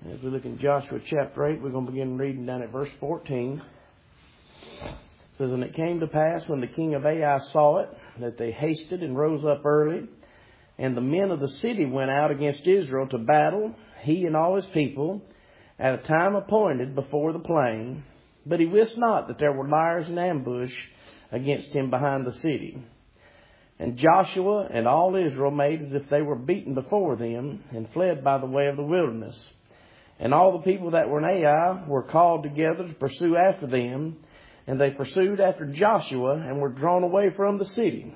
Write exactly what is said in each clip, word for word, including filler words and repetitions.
As we look in Joshua chapter eight, we're going to begin reading down at verse fourteen. It says, "And it came to pass when the king of Ai saw it, that they hasted and rose up early, and the men of the city went out against Israel to battle, he and all his people, at a time appointed before the plain. But he wist not that there were liers in ambush against him behind the city. And Joshua and all Israel made as if they were beaten before them, and fled by the way of the wilderness. And all the people that were in Ai were called together to pursue after them. And they pursued after Joshua, and were drawn away from the city.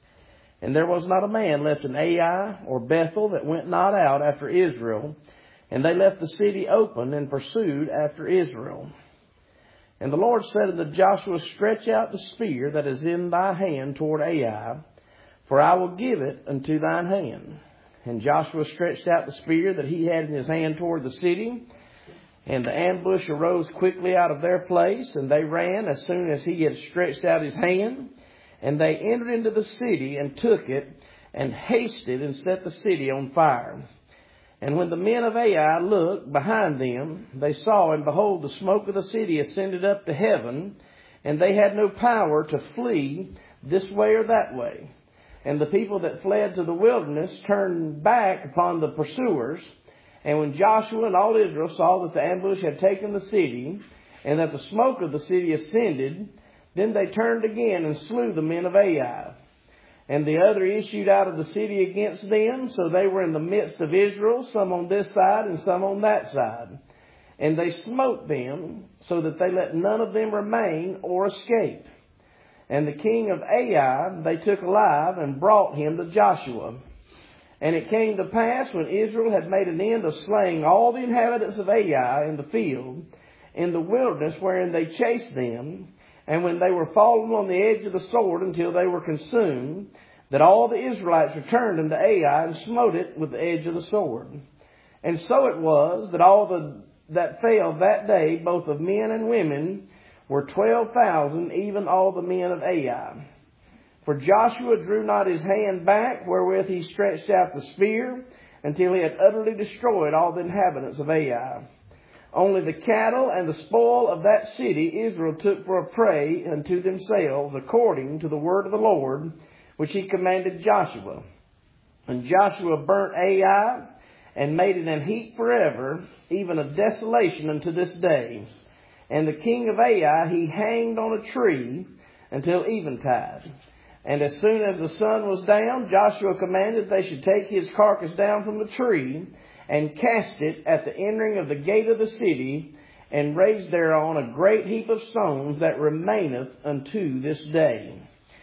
And there was not a man left in Ai or Bethel that went not out after Israel. And they left the city open, and pursued after Israel. And the Lord said unto Joshua, Stretch out the spear that is in thy hand toward Ai, for I will give it unto thine hand. And Joshua stretched out the spear that he had in his hand toward the city. And the ambush arose quickly out of their place, and they ran as soon as he had stretched out his hand. And they entered into the city, and took it, and hasted, and set the city on fire. And when the men of Ai looked behind them, they saw, and behold, the smoke of the city ascended up to heaven, and they had no power to flee this way or that way. And the people that fled to the wilderness turned back upon the pursuers. And when Joshua and all Israel saw that the ambush had taken the city, and that the smoke of the city ascended, then they turned again and slew the men of Ai. And the other issued out of the city against them, so they were in the midst of Israel, some on this side and some on that side. And they smote them, so that they let none of them remain or escape. And the king of Ai they took alive, and brought him to Joshua. And it came to pass, when Israel had made an end of slaying all the inhabitants of Ai in the field, in the wilderness wherein they chased them, and when they were fallen on the edge of the sword until they were consumed, that all the Israelites returned unto Ai, and smote it with the edge of the sword. And so it was, that all the that fell that day, both of men and women, were twelve thousand, even all the men of Ai. For Joshua drew not his hand back, wherewith he stretched out the spear, until he had utterly destroyed all the inhabitants of Ai. Only the cattle and the spoil of that city Israel took for a prey unto themselves, according to the word of the Lord, which he commanded Joshua. And Joshua burnt Ai, and made it an heap forever, even a desolation unto this day. And the king of Ai he hanged on a tree until eventide. And as soon as the sun was down, Joshua commanded they should take his carcass down from the tree, and cast it at the entering of the gate of the city, and raised thereon a great heap of stones that remaineth unto this day."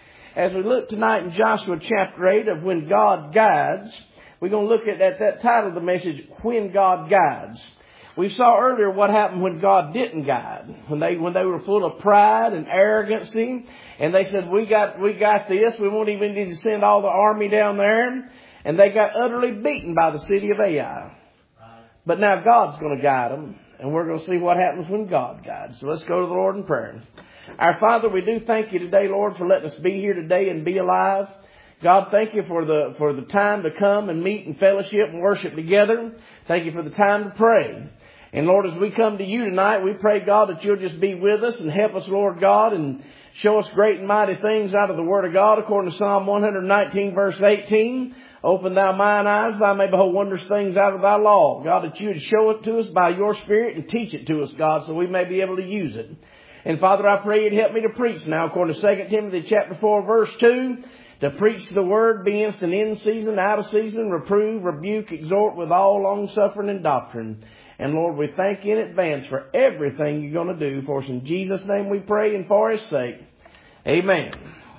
As we look tonight in Joshua chapter eight of When God Guides, we're going to look at, at that title of the message, When God Guides. We saw earlier what happened when God didn't guide. When they when they were full of pride and arrogancy, and they said, we got we got this, we won't even need to send all the army down there. And they got utterly beaten by the city of Ai. But now God's going to guide them, and we're going to see what happens when God guides. So let's go to the Lord in prayer. Our Father, we do thank you today, Lord, for letting us be here today and be alive. God, thank you for the for the time to come and meet and fellowship and worship together. Thank you for the time to pray. And Lord, as we come to you tonight, we pray, God, that you'll just be with us and help us, Lord God, and show us great and mighty things out of the Word of God, according to Psalm one nineteen, verse eighteen. Open thou mine eyes, that I may behold wondrous things out of thy law. God, that you would show it to us by your Spirit and teach it to us, God, so we may be able to use it. And Father, I pray you'd help me to preach now, according to Second Timothy chapter four, verse two, to preach the word, be instant in season, out of season, reprove, rebuke, exhort with all long suffering and doctrine. And Lord, we thank you in advance for everything you're going to do for us. In Jesus' name we pray, and for his sake. Amen.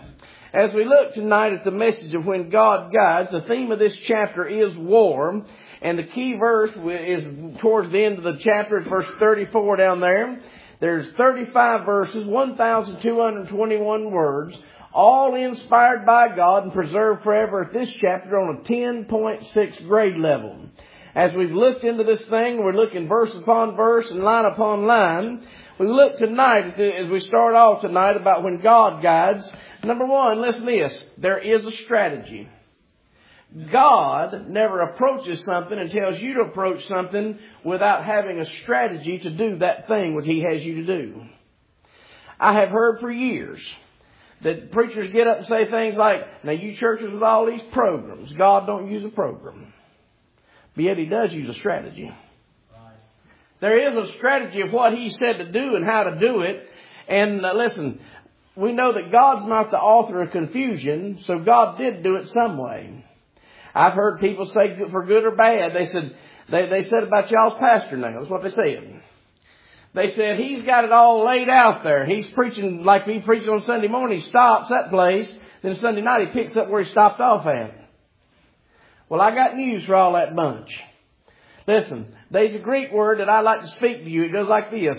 As we look tonight at the message of When God Guides, the theme of this chapter is war. And the key verse is towards the end of the chapter. It's verse thirty-four down there. There's thirty-five verses, one thousand two hundred twenty-one words, all inspired by God and preserved forever at this chapter on a ten point six grade level. As we've looked into this thing, we're looking verse upon verse and line upon line. We look tonight, as we start off tonight, about when God guides. Number one, listen to this. There is a strategy. God never approaches something and tells you to approach something without having a strategy to do that thing which He has you to do. I have heard for years that preachers get up and say things like, now you churches with all these programs, God don't use a program. But yet He does use a strategy. Right. There is a strategy of what He said to do and how to do it. And uh, listen, we know that God's not the author of confusion, so God did do it some way. I've heard people say for good or bad, they said, they, they said about y'all's pastor now, that's what they said. They said, he's got it all laid out there. He's preaching like he preached on Sunday morning. He stops that place. Then Sunday night he picks up where he stopped off at. Well, I got news for all that bunch. Listen, there's a Greek word that I like to speak to you. It goes like this.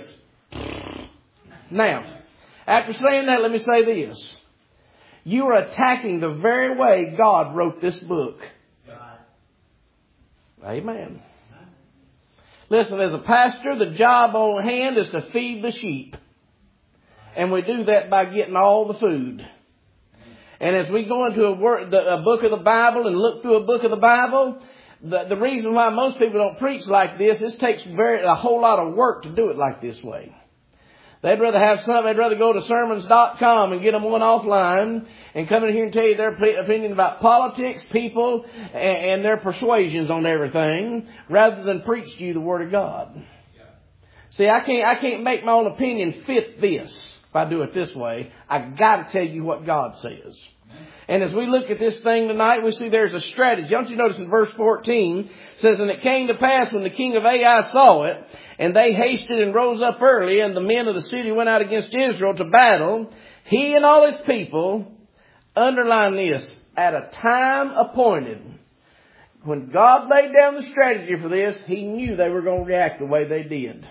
Now, after saying that, let me say this. You are attacking the very way God wrote this book. Amen. Listen, as a pastor, the job on hand is to feed the sheep. And we do that by getting all the food. And as we go into a, word, the, a book of the Bible and look through a book of the Bible, the, the reason why most people don't preach like this, it takes very, a whole lot of work to do it like this way. They'd rather have some, they'd rather go to sermons dot com and get them one offline and come in here and tell you their opinion about politics, people, and, and their persuasions on everything, rather than preach to you the Word of God. Yeah. See, I can't, I can't make my own opinion fit this if I do it this way. I got to tell you what God says. And as we look at this thing tonight, we see there's a strategy. Don't you notice in verse fourteen, it says, and it came to pass when the king of Ai saw it, and they hasted and rose up early, and the men of the city went out against Israel to battle, he and all his people, underline this, at a time appointed. When God laid down the strategy for this, He knew they were going to react the way they did.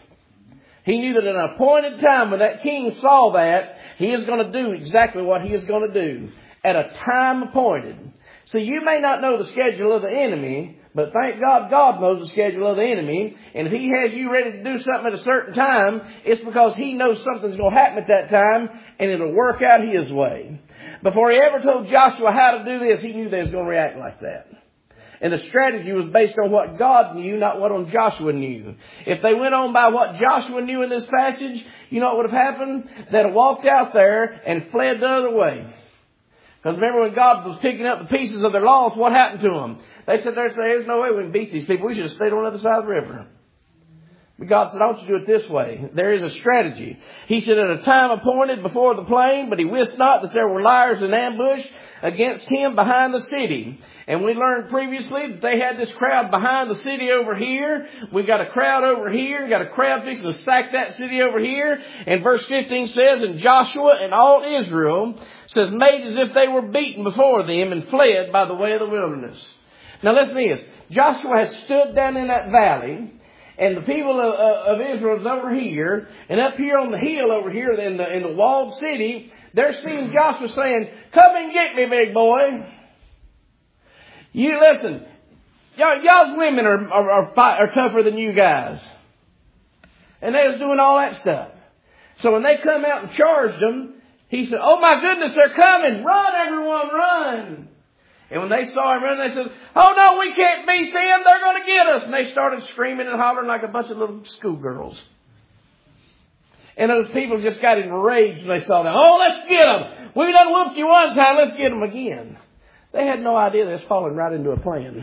He knew that at an appointed time when that king saw that, he is going to do exactly what he is going to do. At a time appointed. So you may not know the schedule of the enemy, but thank God, God knows the schedule of the enemy. And if He has you ready to do something at a certain time, it's because He knows something's going to happen at that time, and it'll work out His way. Before He ever told Joshua how to do this, He knew they was going to react like that. And the strategy was based on what God knew, not what on Joshua knew. If they went on by what Joshua knew in this passage, you know what would have happened? They'd have walked out there and fled the other way. Because remember when God was picking up the pieces of their laws, what happened to them? They said, there's, there's no way we can beat these people. We should have stayed on the other side of the river. But God said, I want you to do it this way. There is a strategy. He said, at a time appointed before the plain, but he wist not that there were liars in ambush against him behind the city. And we learned previously that they had this crowd behind the city over here. We got a crowd over here. Got a crowd fixing to sack that city over here. And verse fifteen says, and Joshua and all Israel says, made as if they were beaten before them and fled by the way of the wilderness. Now listen to this. Joshua has stood down in that valley, and the people of, of Israel is over here, and up here on the hill over here in the, in the walled city, they're seeing Joshua saying, come and get me, big boy. You listen, y'all, y'all's women are, are, are, are tougher than you guys. And they was doing all that stuff. So when they come out and charged them, he said, oh my goodness, they're coming. Run, everyone, run. And when they saw him running, they said, oh no, we can't beat them. They're going to get us. And they started screaming and hollering like a bunch of little schoolgirls. And those people just got enraged when they saw that. Oh, let's get them. We done whooped you one time. Let's get them again. They had no idea they was falling right into a plan.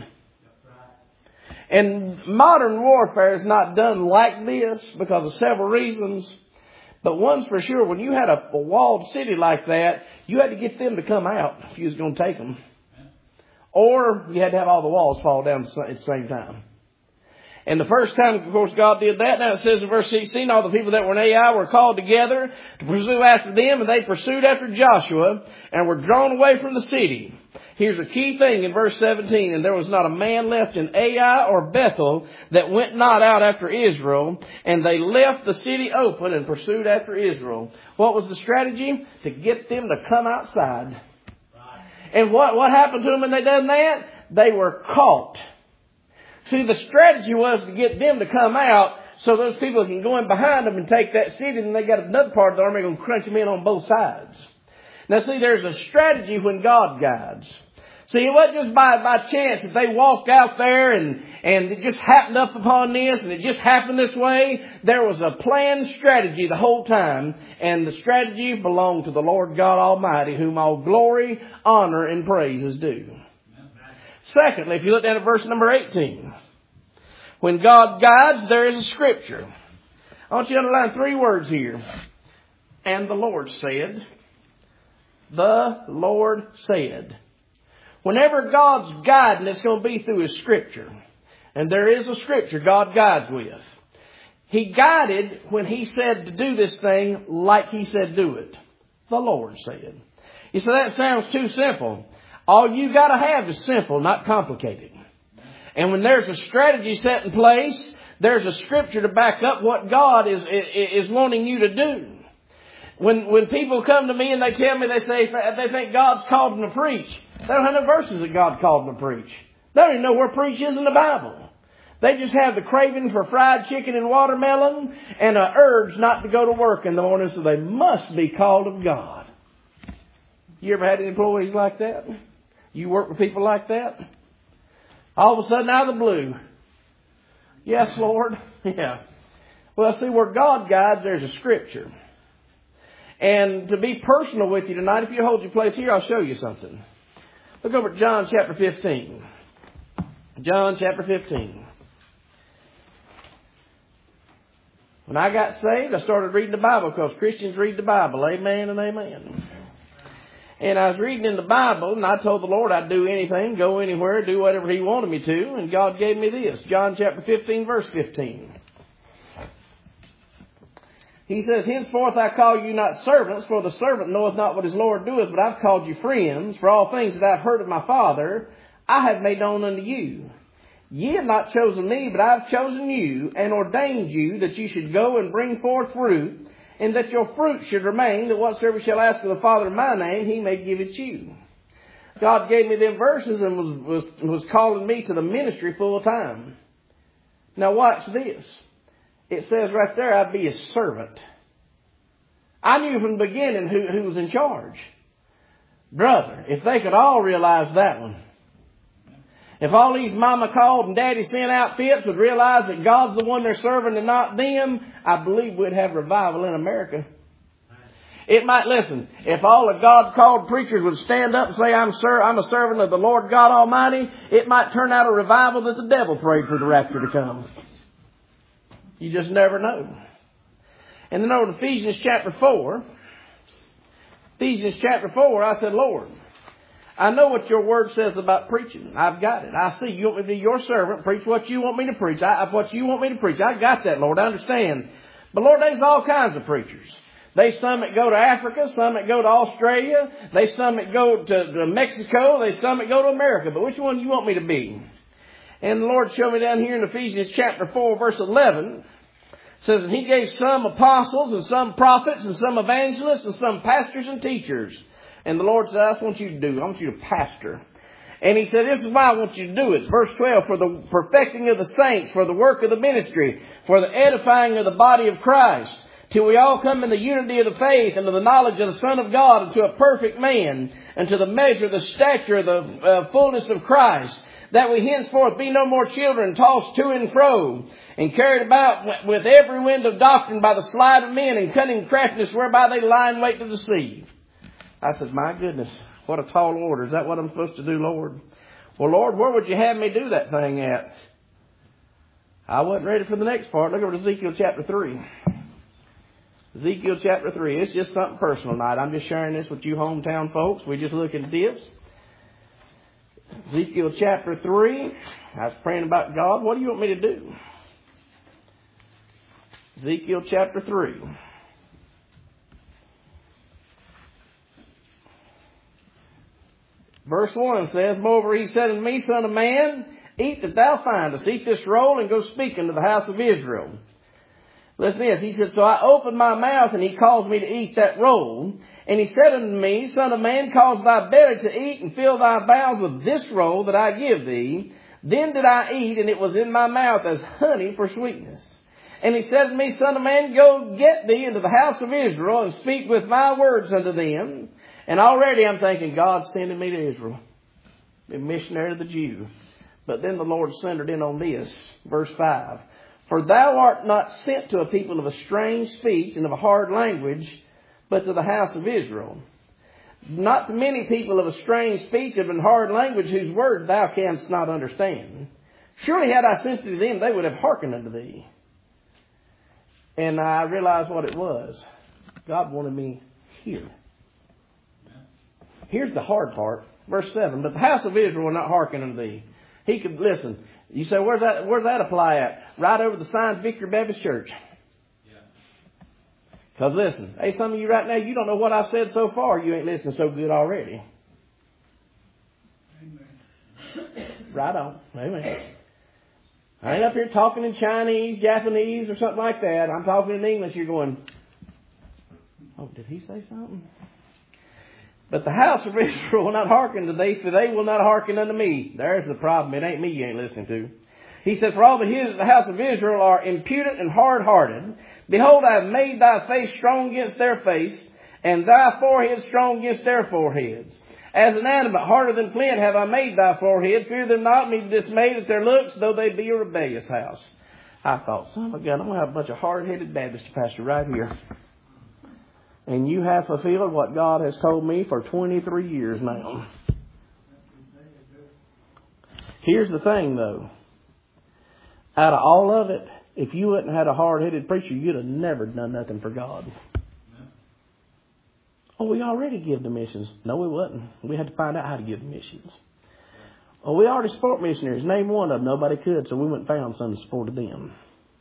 And modern warfare is not done like this because of several reasons. But one's for sure, when you had a, a walled city like that, you had to get them to come out if you was going to take them. Or you had to have all the walls fall down at the same time. And the first time, of course, God did that. Now it says in verse sixteen, all the people that were in Ai were called together to pursue after them, and they pursued after Joshua and were drawn away from the city. Here's a key thing in verse seventeen. And there was not a man left in Ai or Bethel that went not out after Israel. And they left the city open and pursued after Israel. What was the strategy? To get them to come outside. Right. And what, what happened to them when they done that? They were caught. See, the strategy was to get them to come out so those people can go in behind them and take that city. And they got another part of the army going to crunch them in on both sides. Now see, there's a strategy when God guides. See, it wasn't just by, by chance that they walked out there and, and it just happened up upon this and it just happened this way. There was a planned strategy the whole time, and the strategy belonged to the Lord God Almighty, whom all glory, honor, and praise is due. Secondly, if you look down at verse number eighteen, when God guides, there is a scripture. I want you to underline three words here. And the Lord said. The Lord said. Whenever God's guiding, it's going to be through His scripture. And there is a scripture God guides with. He guided when He said to do this thing like He said do it. The Lord said. You say, that sounds too simple. All you got to have is simple, not complicated. And when there's a strategy set in place, there's a scripture to back up what God is, is, is wanting you to do. When, when people come to me and they tell me, they say they think God's called them to preach. They don't have no verses that God called them to preach. They don't even know where preach is in the Bible. They just have the craving for fried chicken and watermelon and an urge not to go to work in the morning, so they must be called of God. You ever had any employees like that? You work with people like that? All of a sudden, out of the blue. Yes, Lord. Yeah. Well, see, where God guides, there's a scripture. And to be personal with you tonight, if you hold your place here, I'll show you something. Look over at John chapter fifteen. John chapter fifteen. When I got saved, I started reading the Bible because Christians read the Bible. Amen and amen. And I was reading in the Bible, and I told the Lord I'd do anything, go anywhere, do whatever He wanted me to. And God gave me this. John chapter fifteen, verse fifteen. He says, henceforth I call you not servants, for the servant knoweth not what his Lord doeth, but I've called you friends, for all things that I've heard of my Father, I have made known unto you. Ye have not chosen me, but I have chosen you, and ordained you, that ye should go and bring forth fruit, and that your fruit should remain, that whatsoever shall ask of the Father in my name, He may give it you. God gave me them verses and was, was, was calling me to the ministry full time. Now watch this. It says right there, I'd be a servant. I knew from the beginning who, who was in charge. Brother, if they could all realize that one. If all these mama called and daddy sent outfits would realize that God's the one they're serving and not them, I believe we'd have revival in America. It might, listen, if all the God called preachers would stand up and say, I'm sir, I'm a servant of the Lord God Almighty, it might turn out a revival that the devil prayed for the rapture to come. You just never know. And then over to Ephesians chapter four. Ephesians chapter four, I said, Lord, I know what your word says about preaching. I've got it. I see you want me to be your servant, preach what you want me to preach. I, what you want me to preach. I got that, Lord. I understand. But Lord, there's all kinds of preachers. There's some that go to Africa, some that go to Australia. There's some that go to, to Mexico. There's some that go to America. But which one do you want me to be? And the Lord showed me down here in Ephesians chapter four, verse eleven. It says, and He gave some apostles and some prophets and some evangelists and some pastors and teachers. And the Lord said, that's what I want you to do. I want you to pastor. And He said, this is why I want you to do it. Verse twelve, for the perfecting of the saints, for the work of the ministry, for the edifying of the body of Christ, till we all come in the unity of the faith and to the knowledge of the Son of God, and to a perfect man, and to the measure of the stature of the uh, fullness of Christ, that we henceforth be no more children, tossed to and fro, and carried about with every wind of doctrine by the sleight of men and cunning craftiness, whereby they lie in wait to deceive. I said, my goodness, what a tall order. Is that what I'm supposed to do, Lord? Well, Lord, where would you have me do that thing at? I wasn't ready for the next part. Look over to Ezekiel chapter three. Ezekiel chapter three. It's just something personal tonight. I'm just sharing this with you hometown folks. We just look at this. Ezekiel chapter three. I was praying about God. What do you want me to do? Ezekiel chapter three. Verse one says, moreover, He said unto me, Son of man, eat that thou findest. Eat this roll and go speak unto the house of Israel. Listen to this. He said, so I opened my mouth, and He caused me to eat that roll. And He said unto me, Son of man, cause thy belly to eat, and fill thy bowels with this roll that I give thee. Then did I eat, and it was in my mouth as honey for sweetness. And He said to me, Son of man, go get thee into the house of Israel, and speak with my words unto them. And already I'm thinking, God's sending me to Israel. a missionary to the Jew. But then the Lord centered in on this, verse five. For thou art not sent to a people of a strange speech and of a hard language, but to the house of Israel. Not to many people of a strange speech and of a hard language whose words thou canst not understand. Surely had I sent to them, they would have hearkened unto thee. And I realized what it was. God wanted me here. Here's the hard part. Verse seven. But the house of Israel will not hearken unto thee. He could listen. You say, where's that, where's that apply at? Right over the sign of Victory Baptist Church. Because listen, hey, some of you right now, you don't know what I've said so far. You ain't listening so good already. Amen. Right on. Amen. I ain't up here talking in Chinese, Japanese, or something like that. I'm talking in English. You're going, oh, did he say something? But the house of Israel will not hearken to thee, for they will not hearken unto me. There's the problem. It ain't me you ain't listening to. He said, for all the house of Israel are impudent and hard-hearted. Behold, I have made thy face strong against their face, and thy forehead strong against their foreheads. As an animate harder than flint have I made thy forehead. Fear them not, be dismayed at their looks, though they be a rebellious house. I thought, son of a gun, I'm going to have a bunch of hard-headed Baptist pastor right here. And you have fulfilled what God has told me for twenty-three years now. Here's the thing, though. Out of all of it, if you hadn't had a hard-headed preacher, you'd have never done nothing for God. Oh, we already give to missions. No, we wouldn't. We had to find out how to give to missions. Oh, we already support missionaries. Name one of them. Nobody could, so we went and found some and supported them.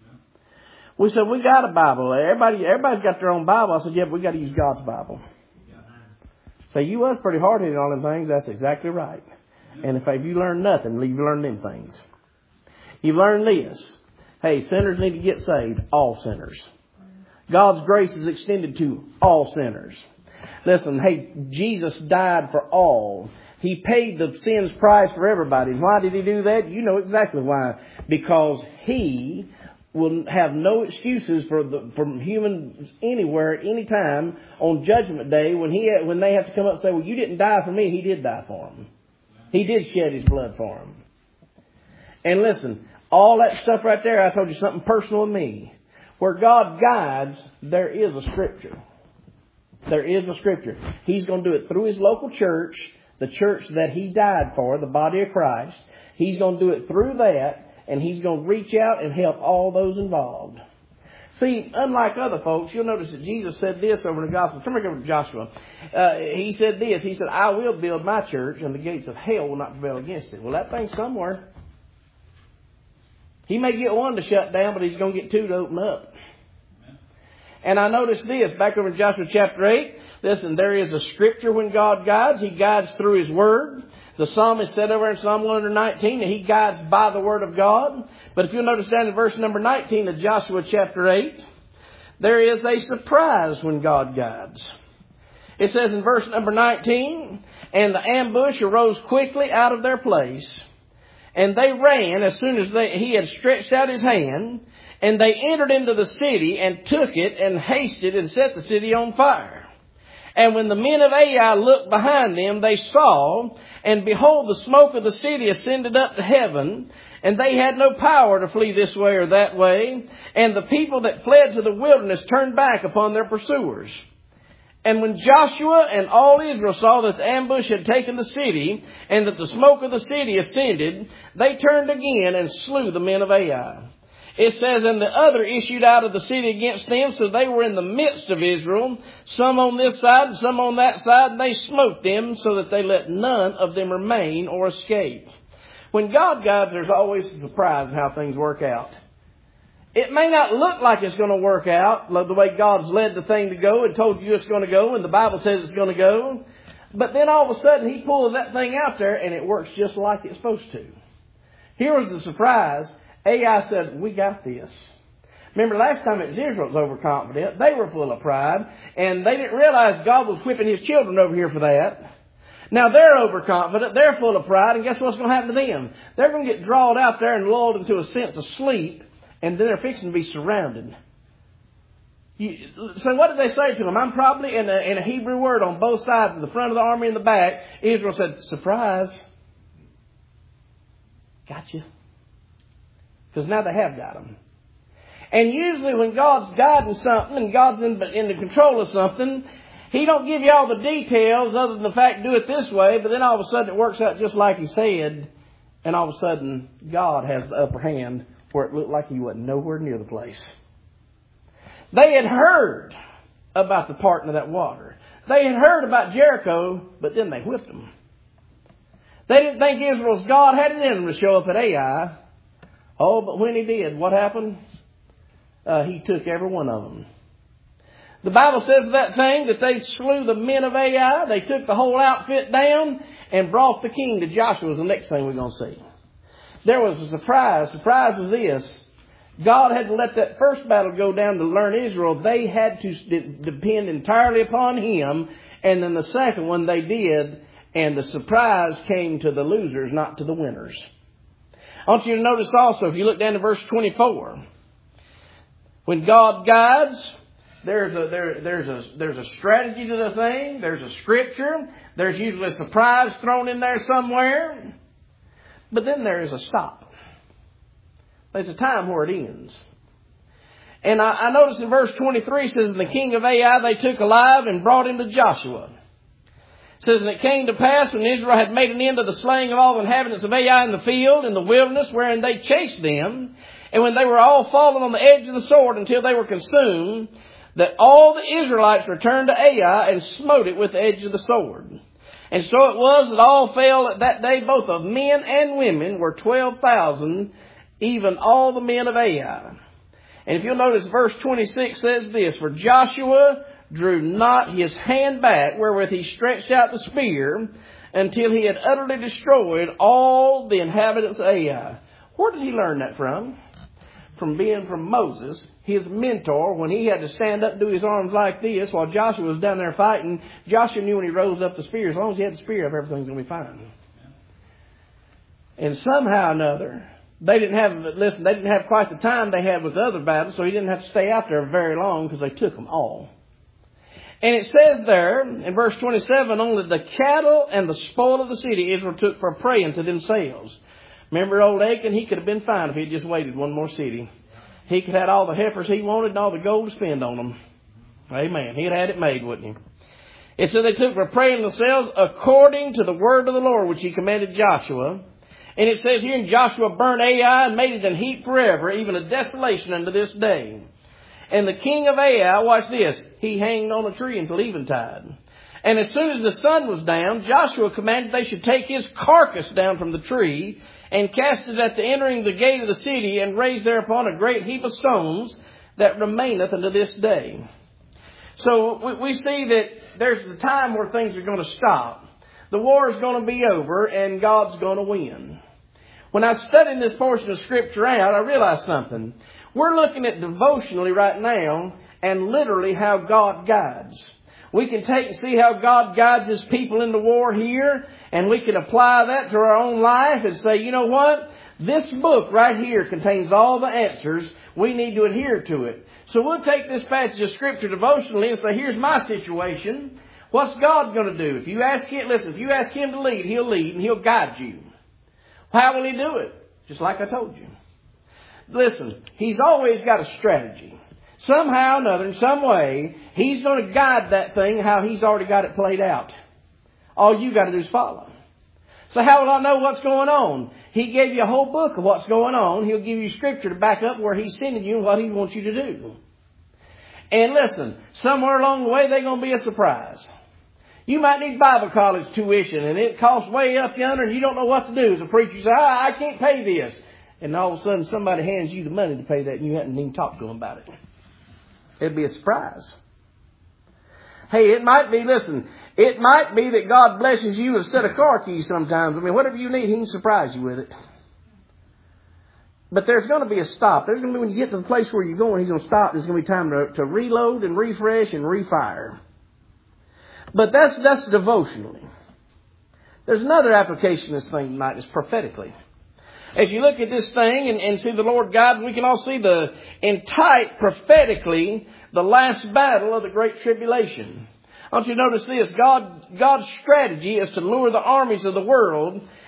We said, we got a Bible. Everybody, everybody's got their own Bible. I said, yeah, but we got to use God's Bible. So you was pretty hard-headed on them things. That's exactly right. And if, if you learn nothing, you learn them things. You learn this. Hey, sinners need to get saved. All sinners. God's grace is extended to all sinners. Listen, hey, Jesus died for all. He paid the sin's price for everybody. Why did he do that? You know exactly why. Because he will have no excuses for the, from humans anywhere at any time on Judgment Day when he when they have to come up and say, well, you didn't die for me. He did die for them. He did shed his blood for them. And listen, all that stuff right there, I told you something personal with me. Where God guides, there is a scripture. There is a scripture. He's going to do it through his local church, the church that he died for, the body of Christ. He's going to do it through that. And he's going to reach out and help all those involved. See, unlike other folks, you'll notice that Jesus said this over in the Gospel. Turn back over to Joshua. Uh, he said this. He said, I will build my church, and the gates of hell will not prevail against it. Well, that thing's somewhere. He may get one to shut down, but he's going to get two to open up. And I noticed this, back over in Joshua chapter eight. Listen, there is a scripture when God guides. He guides through his word. The psalmist said over in Psalm one nineteen that he guides by the word of God. But if you'll notice down in verse number nineteen of Joshua chapter eight, there is a surprise when God guides. It says in verse number nineteen, and the ambush arose quickly out of their place, and they ran as soon as they, he had stretched out his hand, and they entered into the city and took it and hasted and set the city on fire. And when the men of Ai looked behind them, they saw, and behold, the smoke of the city ascended up to heaven, and they had no power to flee this way or that way. And the people that fled to the wilderness turned back upon their pursuers. And when Joshua and all Israel saw that the ambush had taken the city, and that the smoke of the city ascended, they turned again and slew the men of Ai. It says, and the other issued out of the city against them, so they were in the midst of Israel, some on this side and some on that side, and they smote them so that they let none of them remain or escape. When God guides, there's always a surprise in how things work out. It may not look like it's going to work out the way God's led the thing to go and told you it's going to go, and the Bible says it's going to go. But then all of a sudden he pulls that thing out there and it works just like it's supposed to. Here was the surprise. Ai said, we got this. Remember last time it was Israel was overconfident. They were full of pride. And they didn't realize God was whipping his children over here for that. Now they're overconfident. They're full of pride. And guess what's going to happen to them? They're going to get drawn out there and lulled into a sense of sleep. And then they're fixing to be surrounded. You, so what did they say to them? I'm probably in a, in a Hebrew word on both sides, in the front of the army and the back. Israel said, surprise. got you. Because now they have got them. And usually when God's guiding something and God's in, in the control of something, He don't give you all the details other than the fact, do it this way, but then all of a sudden it works out just like He said, and all of a sudden God has the upper hand where it looked like He wasn't nowhere near the place. They had heard about the parting of that water. They had heard about Jericho, but then they whipped them. They didn't think Israel's God had it in them to show up at Ai. Oh, but when He did, what happened? Uh, he took every one of them. The Bible says that thing that they slew the men of Ai. They took the whole outfit down and brought the king to Joshua. Was the next thing we're going to see. There was a surprise. Surprise was this. God had to let that first battle go down to learn Israel. They had to depend entirely upon Him. And then the second one they did. And the surprise came to the losers, not to the winners. I want you to notice also, if you look down to verse twenty-four. When God guides, there's a, there, there's a, there's a strategy to the thing. There's a scripture. There's usually a surprise thrown in there somewhere. But then there is a stop. There's a time where it ends. And I, I notice in verse twenty-three, it says, and the king of Ai they took alive and brought him to Joshua. It says, and it came to pass when Israel had made an end of the slaying of all the inhabitants of Ai in the field, in the wilderness, wherein they chased them, and when they were all fallen on the edge of the sword until they were consumed, that all the Israelites returned to Ai and smote it with the edge of the sword. And so it was that all fell at that day, both of men and women, were twelve thousand, even all the men of Ai. And if you'll notice, verse twenty-six says this, for Joshua drew not his hand back, wherewith he stretched out the spear, until he had utterly destroyed all the inhabitants of Ai. Where did he learn that from? From being from Moses, his mentor, when he had to stand up and do his arms like this while Joshua was down there fighting. Joshua knew when he rose up the spear, as long as he had the spear up, everything's going to be fine. And somehow or another, they didn't have, listen, they didn't have quite the time they had with the other battles, so he didn't have to stay out there very long because they took them all. And it says there, in verse twenty-seven, only the cattle and the spoil of the city Israel took for prey unto themselves. Remember old Achan? He could have been fine if he had just waited one more city. He could have had all the heifers he wanted and all the gold to spend on them. Amen. He'd had it made, wouldn't he? It said they took for prey in themselves according to the word of the Lord, which He commanded Joshua. And it says here, in Joshua burned Ai and made it an heap forever, even a desolation unto this day. And the king of Ai, watch this, he hanged on a tree until eventide. And as soon as the sun was down, Joshua commanded they should take his carcass down from the tree and cast it at the entering the gate of the city, and raise thereupon a great heap of stones that remaineth unto this day. So we, we see that there's the time where things are going to stop. The war is going to be over and God's going to win. When I studied this portion of Scripture out, I realized something. We're looking at devotionally right now and literally how God guides. We can take and see how God guides His people into war here, and we can apply that to our own life and say, you know what? This book right here contains all the answers. We need to adhere to it. So we'll take this passage of Scripture devotionally and say, here's my situation. What's God going to do? If you ask Him, listen, if you ask Him to lead, He'll lead and He'll guide you. How will He do it? Just like I told you. Listen, He's always got a strategy. Somehow or another, in some way, He's going to guide that thing how He's already got it played out. All you got to do is follow. So how will I know what's going on? He gave you a whole book of what's going on. He'll give you Scripture to back up where He's sending you and what He wants you to do. And listen, somewhere along the way, they're going to be a surprise. You might need Bible college tuition, and it costs way up yonder, and you don't know what to do. As a preacher, you say, ah, I can't pay this. And all of a sudden, somebody hands you the money to pay that, and you haven't even talked to them about it. It'd be a surprise. Hey, it might be, listen, it might be that God blesses you with a set of car keys sometimes. I mean, whatever you need, He can surprise you with it. But there's going to be a stop. There's going to be, when you get to the place where you're going, He's going to stop. There's going to be time to, to reload and refresh and refire. But that's, that's devotionally. There's another application of this thing tonight, is prophetically. As you look at this thing and, and see the Lord God, we can all see the, in type prophetically, the last battle of the Great Tribulation. I want you to notice this. God, God's strategy is to lure the armies of the world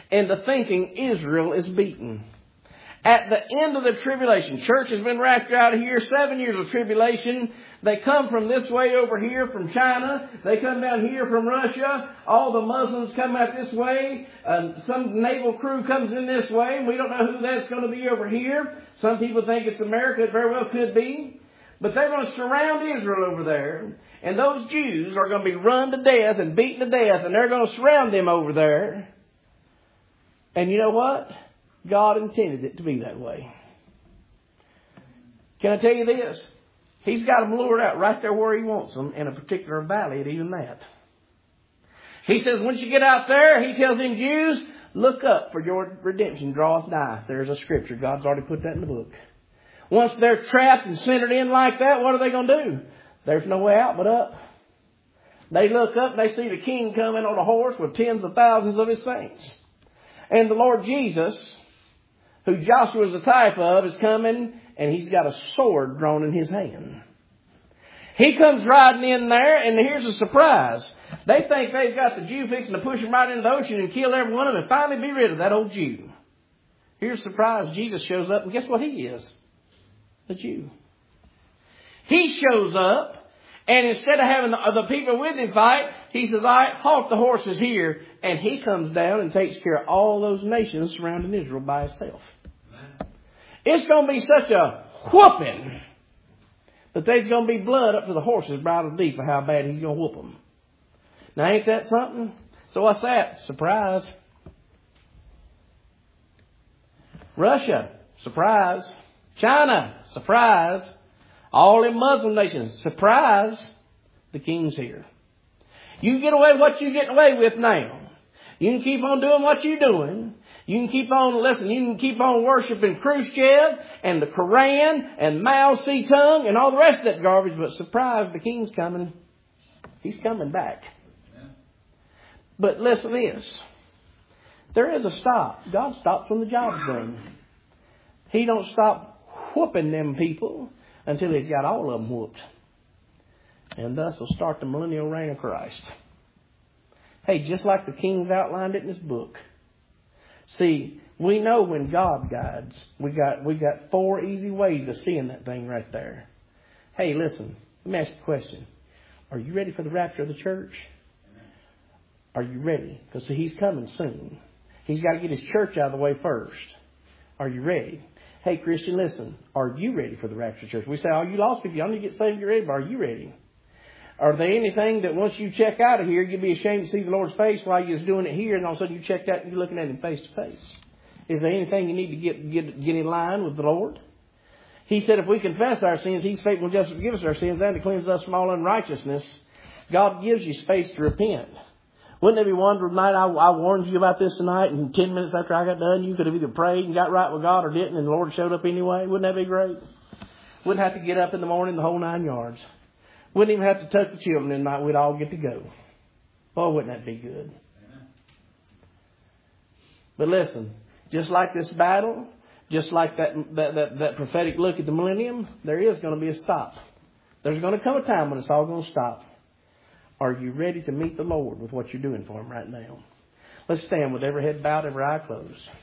into thinking Israel is beaten. At the end of the tribulation, church has been raptured out of here, seven years of tribulation. They come from this way over here from China. They come down here from Russia. All the Muslims come out this way. Uh, some naval crew comes in this way. We don't know who that's going to be over here. Some people think it's America. It very well could be. But they're going to surround Israel over there. And those Jews are going to be run to death and beaten to death. And they're going to surround them over there. And you know what? God intended it to be that way. Can I tell you this? He's got them lured out right there where He wants them, in a particular valley at even that. He says, once you get out there, He tells them Jews, look up, for your redemption draweth nigh. There's a scripture. God's already put that in the book. Once they're trapped and centered in like that, what are they going to do? There's no way out but up. They look up and they see the king coming on a horse with tens of thousands of his saints. And the Lord Jesus, who Joshua is a type of, is coming, and He's got a sword drawn in His hand. He comes riding in there, and here's a surprise. They think they've got the Jew fixing to push him right into the ocean and kill every one of them and finally be rid of that old Jew. Here's a surprise. Jesus shows up, and guess what He is? A Jew. He shows up, and instead of having the, the people with Him fight, He says, all right, halt the horses here. And He comes down and takes care of all those nations surrounding Israel by Himself. It's going to be such a whooping that there's going to be blood up to the horses' bridle deep of how bad He's going to whoop them. Now, ain't that something? So what's that? Surprise. Russia, surprise. China, surprise. All them Muslim nations, surprise. The king's here. You can get away with what you're getting away with now. You can keep on doing what you're doing. You can keep on, listen, you can keep on worshiping Khrushchev and the Koran and Mao Zedong and all the rest of that garbage, but surprise, the king's coming. He's coming back. Yeah. But listen to this. There is a stop. God stops when the job's done. He don't stop whooping them people until He's got all of them whooped. And thus will start the millennial reign of Christ. Hey, just like the king's outlined it in His book. See, we know when God guides. We got we got four easy ways of seeing that thing right there. Hey, listen, let me ask you a question. Are you ready for the rapture of the church? Are you ready? Because see, He's coming soon. He's got to get His church out of the way first. Are you ready? Hey, Christian, listen. Are you ready for the rapture of the church? We say, oh, you lost people. Y'all need to get saved and get ready. But are you ready? Are there anything that once you check out of here, you'd be ashamed to see the Lord's face while you're doing it here, and all of a sudden you checked out and you're looking at Him face to face? Is there anything you need to get, get, get in line with the Lord? He said if we confess our sins, He's faithful and just to forgive us our sins and to cleanse us from all unrighteousness. God gives you space to repent. Wouldn't it be wonderful tonight? I, I warned you about this tonight, and ten minutes after I got done, you could have either prayed and got right with God or didn't, and the Lord showed up anyway. Wouldn't that be great? Wouldn't have to get up in the morning the whole nine yards. Wouldn't even have to tuck the children in night. We'd all get to go. Oh, wouldn't that be good? Amen. But listen, just like this battle, just like that, that, that, that prophetic look at the millennium, there is going to be a stop. There's going to come a time when it's all going to stop. Are you ready to meet the Lord with what you're doing for Him right now? Let's stand with every head bowed, every eye closed.